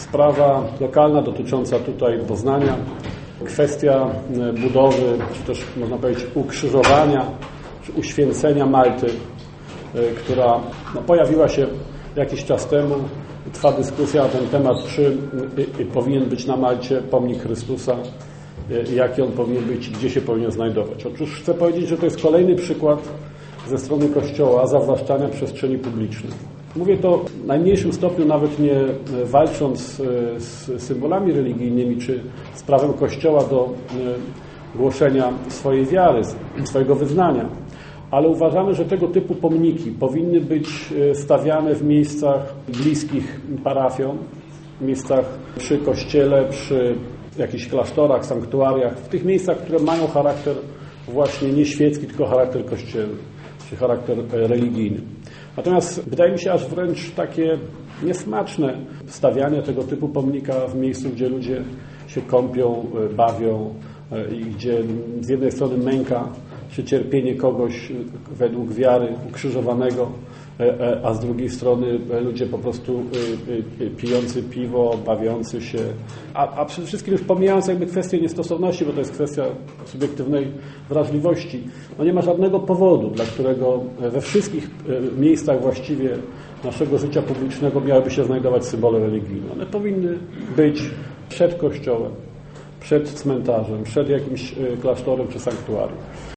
sprawa lokalna dotycząca tutaj Poznania, kwestia budowy, czy też można powiedzieć ukrzyżowania, czy uświęcenia Malty, która pojawiła się jakiś czas temu. Trwa dyskusja na ten temat, czy powinien być na Malcie pomnik Chrystusa, jaki on powinien być i gdzie się powinien znajdować. Otóż chcę powiedzieć, że to jest kolejny przykład ze strony Kościoła zawłaszczania przestrzeni publicznej. Mówię to w najmniejszym stopniu, nawet nie walcząc z symbolami religijnymi czy z prawem Kościoła do głoszenia swojej wiary, swojego wyznania, ale uważamy, że tego typu pomniki powinny być stawiane w miejscach bliskich parafiom, w miejscach przy kościele, przy jakichś klasztorach, sanktuariach, w tych miejscach, które mają charakter właśnie nie świecki, tylko charakter kościelny, czy charakter religijny. Natomiast wydaje mi się aż wręcz takie niesmaczne stawianie tego typu pomnika w miejscu, gdzie ludzie się kąpią, bawią i gdzie z jednej strony męka czy cierpienie kogoś według wiary ukrzyżowanego, a z drugiej strony ludzie po prostu pijący piwo, bawiący się, a przede wszystkim już pomijając jakby kwestię niestosowności, bo to jest kwestia subiektywnej wrażliwości, nie ma żadnego powodu, dla którego we wszystkich miejscach właściwie naszego życia publicznego miałyby się znajdować symbole religijne. One powinny być przed kościołem, przed cmentarzem, przed jakimś klasztorem czy sanktuarium.